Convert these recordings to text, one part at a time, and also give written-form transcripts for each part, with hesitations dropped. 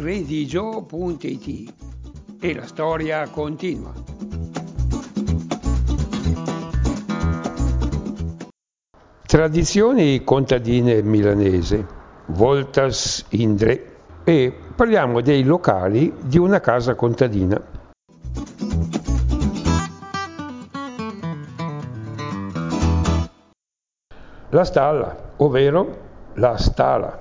redigio.it e la storia continua. Tradizioni contadine milanesi, Voltas Indre, e parliamo dei locali di una casa contadina. La stalla, ovvero la stala,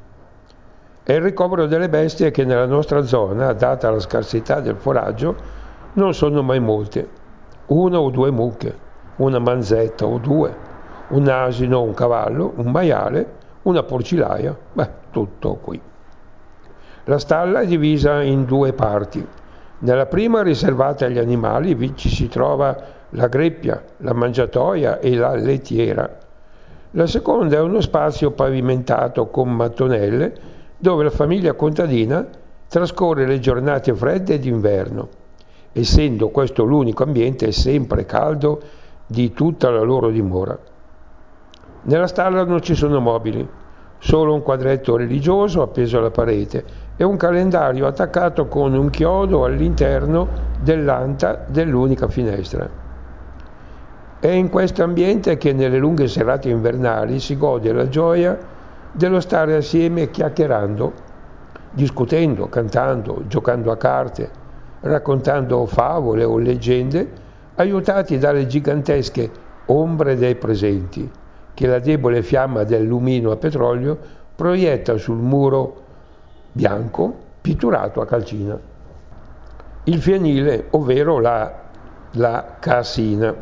è il ricovero delle bestie che nella nostra zona, data la scarsità del foraggio, non sono mai molte. Una o due mucche, una manzetta o due, un asino, un cavallo, un maiale, una porcilaia, tutto qui. La stalla è divisa in due parti. Nella prima, riservata agli animali, vi ci si trova la greppia, la mangiatoia e la lettiera. La seconda è uno spazio pavimentato con mattonelle dove la famiglia contadina trascorre le giornate fredde d'inverno, essendo questo l'unico ambiente sempre caldo di tutta la loro dimora. Nella stalla non ci sono mobili, solo un quadretto religioso appeso alla parete e un calendario attaccato con un chiodo all'interno dell'anta dell'unica finestra. È in questo ambiente che nelle lunghe serate invernali si gode la gioia dello stare assieme chiacchierando, discutendo, cantando, giocando a carte, raccontando favole o leggende, aiutati dalle gigantesche ombre dei presenti che la debole fiamma del lumino a petrolio proietta sul muro bianco pitturato a calcina. Il fienile, ovvero la casina.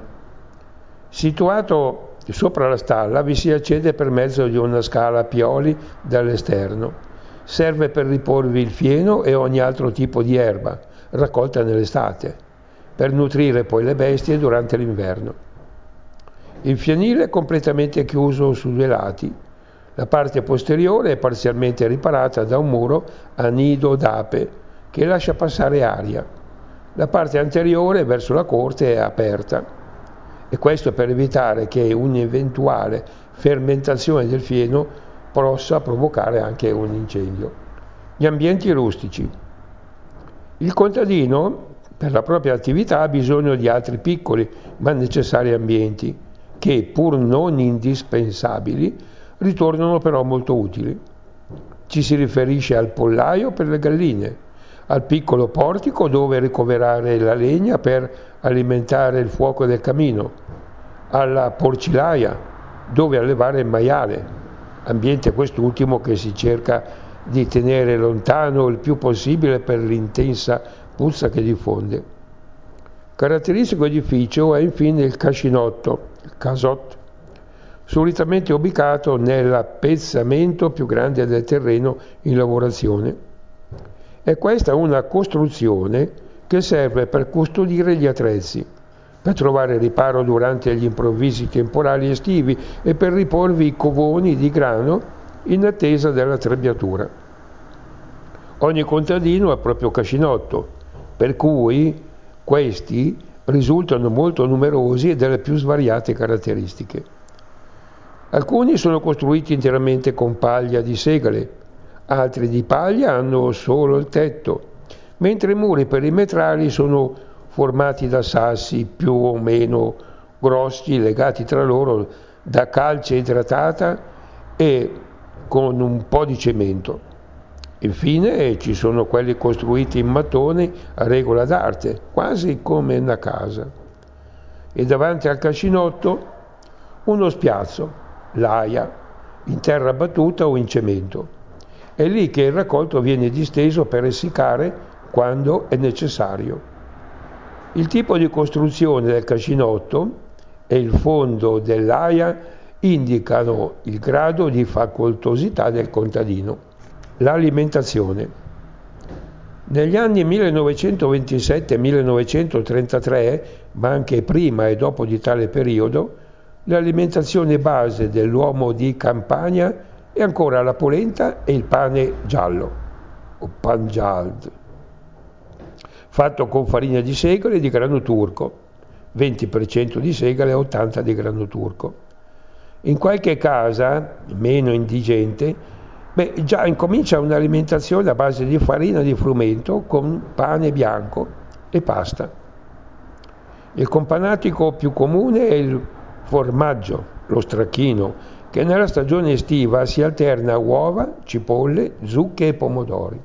Situato sopra la stalla vi si accede per mezzo di una scala a pioli dall'esterno. Serve per riporvi il fieno e ogni altro tipo di erba, raccolta nell'estate, per nutrire poi le bestie durante l'inverno. Il fienile è completamente chiuso su due lati. La parte posteriore è parzialmente riparata da un muro a nido d'ape che lascia passare aria. La parte anteriore, verso la corte, è aperta. E questo per evitare che un'eventuale fermentazione del fieno possa provocare anche un incendio. Gli ambienti rustici. Il contadino, per la propria attività, ha bisogno di altri piccoli ma necessari ambienti che, pur non indispensabili, ritornano però molto utili. Ci si riferisce al pollaio per le galline, al piccolo portico dove ricoverare la legna per alimentare il fuoco del camino, alla porcilaia dove allevare il maiale, ambiente quest'ultimo che si cerca di tenere lontano il più possibile per l'intensa puzza che diffonde. Caratteristico edificio è infine il cascinotto, il casotto, solitamente ubicato nell'appezzamento più grande del terreno in lavorazione. È questa una costruzione che serve per custodire gli attrezzi, per trovare riparo durante gli improvvisi temporali estivi e per riporvi i covoni di grano in attesa della trebbiatura. Ogni contadino ha il proprio cascinotto, per cui questi risultano molto numerosi e delle più svariate caratteristiche. Alcuni sono costruiti interamente con paglia di segale, altri di paglia hanno solo il tetto, mentre i muri perimetrali sono formati da sassi più o meno grossi legati tra loro da calce idratata e con un po' di cemento. Infine ci sono quelli costruiti in mattoni a regola d'arte, quasi come una casa. E davanti al cascinotto uno spiazzo, l'aia, in terra battuta o in cemento. È lì che il raccolto viene disteso per essiccare quando è necessario. Il tipo di costruzione del cascinotto e il fondo dell'aia indicano il grado di facoltosità del contadino. L'alimentazione. Negli anni 1927-1933, ma anche prima e dopo di tale periodo, l'alimentazione base dell'uomo di campagna è ancora la polenta e il pane giallo, o pangiald, fatto con farina di segale e di grano turco, 20% di segale e 80% di grano turco. In qualche casa, meno indigente, Già incomincia un'alimentazione a base di farina di frumento con pane bianco e pasta. Il companatico più comune è il formaggio, lo stracchino, che nella stagione estiva si alterna a uova, cipolle, zucche e pomodori.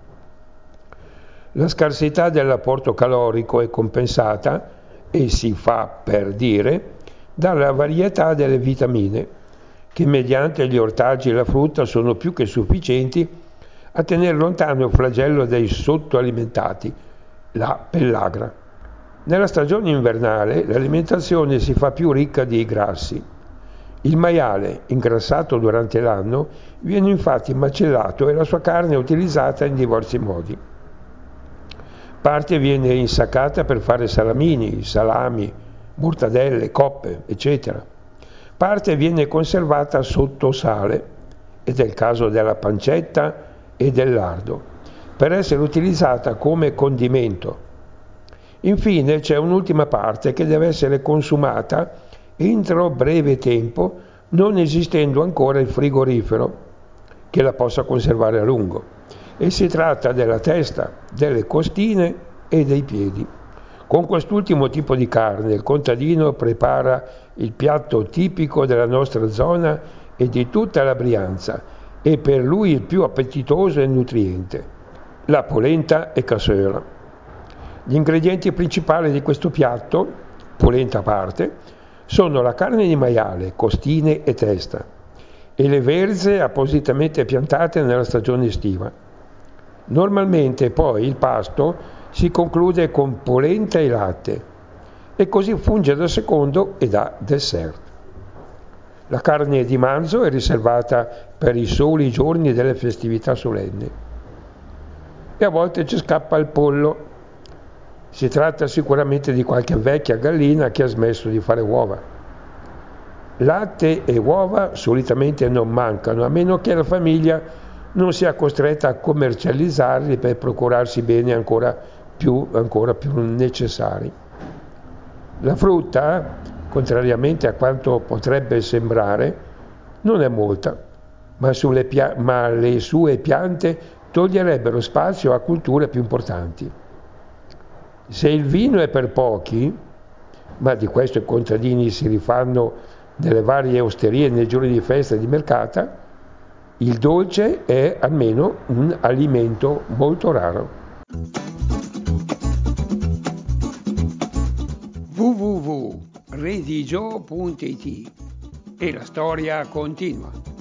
La scarsità dell'apporto calorico è compensata, e si fa per dire, dalla varietà delle vitamine, che mediante gli ortaggi e la frutta sono più che sufficienti a tenere lontano il flagello dei sottoalimentati, la pellagra. Nella stagione invernale l'alimentazione si fa più ricca di grassi. Il maiale, ingrassato durante l'anno, viene infatti macellato e la sua carne è utilizzata in diversi modi. Parte viene insaccata per fare salamini, salami, mortadelle, coppe, eccetera. Parte viene conservata sotto sale, ed è il caso della pancetta e del lardo, per essere utilizzata come condimento. Infine c'è un'ultima parte che deve essere consumata entro breve tempo, non esistendo ancora il frigorifero che la possa conservare a lungo. E si tratta della testa, delle costine e dei piedi. Con quest'ultimo tipo di carne il contadino prepara il piatto tipico della nostra zona e di tutta la Brianza, e per lui il più appetitoso e nutriente, la polenta e casseula. Gli ingredienti principali di questo piatto, polenta a parte, sono la carne di maiale, costine e testa, e le verze appositamente piantate nella stagione estiva. Normalmente poi il pasto si conclude con polenta e latte, e così funge da secondo e da dessert. La carne di manzo è riservata per i soli giorni delle festività solenni. E a volte ci scappa il pollo. Si tratta sicuramente di qualche vecchia gallina che ha smesso di fare uova. Latte e uova solitamente non mancano, a meno che la famiglia non sia costretta a commercializzarli per procurarsi beni ancora più necessari. La frutta, contrariamente a quanto potrebbe sembrare, non è molta, ma le sue piante toglierebbero spazio a culture più importanti. Se il vino è per pochi, ma di questo i contadini si rifanno nelle varie osterie nei giorni di festa e di mercata, il dolce è almeno un alimento molto raro. www.redigio.it e la storia continua.